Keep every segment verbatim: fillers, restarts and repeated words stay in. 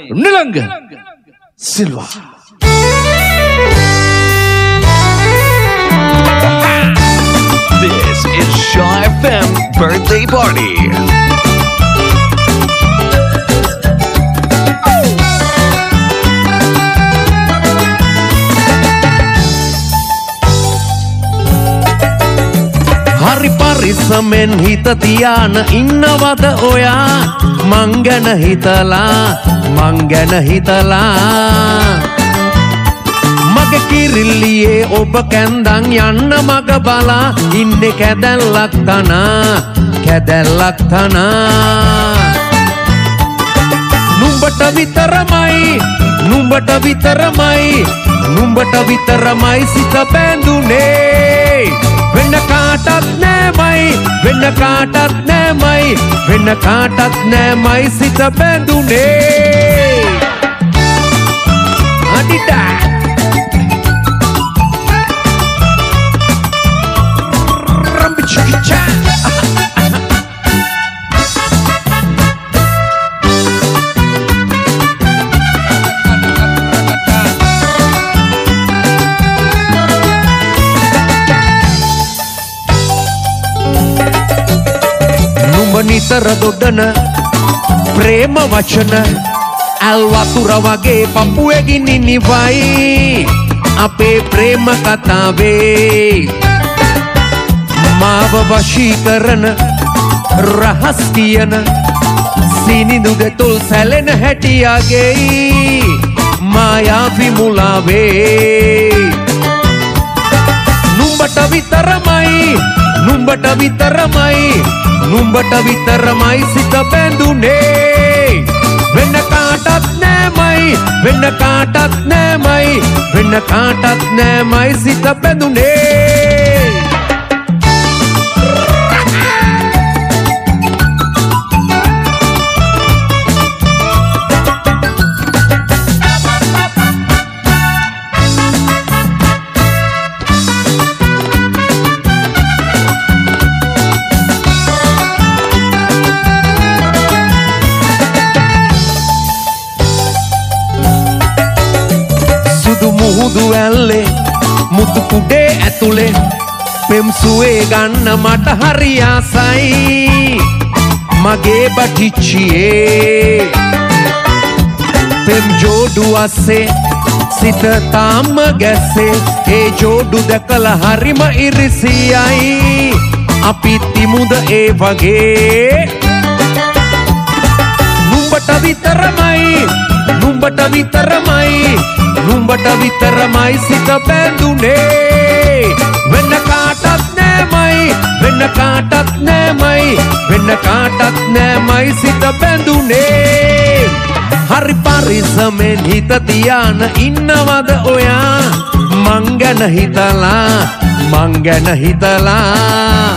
Nilanga Silva. This is Shaw F M birthday party. Hari parisamen hita tiana innawada oya mangana hitala mangana hitala mage kirilliye oba kandan yanna maga bala inne kadallak tana kadallak tana numbata vitaramai numbata vitaramai numbata vitaramai sita bendune Venna kaatat nemai venna kaatat nemai venna kaatat nemai sita bendune adida rambichicha නිතර දොඩන ප්‍රේම වචන ඇල් වතුර වගේ පපුවේ ගිනි නිවයි අපේ ප්‍රේම කතාවේ මාව වශී කරන රහස් කියන සිනිඳු දෙතුල් සැලෙන හැටියාගේ මායාවි මුලාවේ නුඹට විතරමයි නුඹට විතරමයි නුඹට විතරමයි සිත බැඳුනේ වෙන කාටත් නෑමයි වෙන කාටත් නෑමයි වෙන කාටත් නෑමයි සිත බැඳුනේ මුහුදු ඇල්ලේ මුතු කුඩේ ඇතුලේ පෙම් සුවේ ගන්න මට හරි ආසයි මගේ බටිච්චියේ පෙම් ජෝඩු අස්සේ සිත තාම ගැස්සේ ඒ ජෝඩු දැකලා හරිම ඉරිසියයි අපි තිමුද ඒ වගේ නුඹට විතරමයි නුඹට විතරමයි නුඹට විතරමයි සිත බැඳුනේ වෙන කාටත් නෑමයි වෙන කාටත් නෑමයි වෙන කාටත් නෑමයි සිත බැඳුනේ හරි පරිස්සමෙන් හිත තියාන ඉන්නවද ඔයා මං ගැන හිතලා මං ගැන හිතලා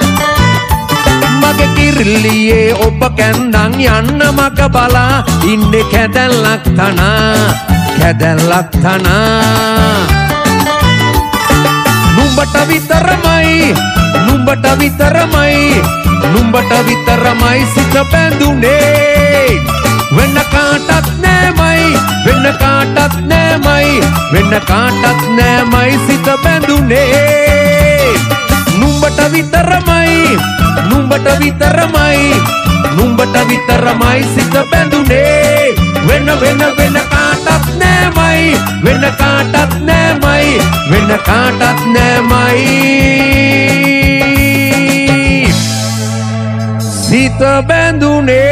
මගේ කිරිල්ලියේ ඔබ කැන්දන් යන්න මග බලා ඉන්නේ කැදැල්ලක් තනා කැදැල්ලක් තනා නුඹට විතරමයි නුඹට විතරමයි නුඹට විතරමයි සිත බැඳුනේ වෙන කාටත් නෑමයි වෙන කාටත් නෑමයි වෙන කාටත් නෑමයි සිත බැඳුනේ නුඹට විතරමයි නුඹට විතරමයි නුඹට විතරමයි සිත බැඳුනේ වෙන වෙන වෙන කාටත් නෑමයි වෙන කාටත් නෑමයි වෙන කාටත් නෑමයි සිත බැඳුනේ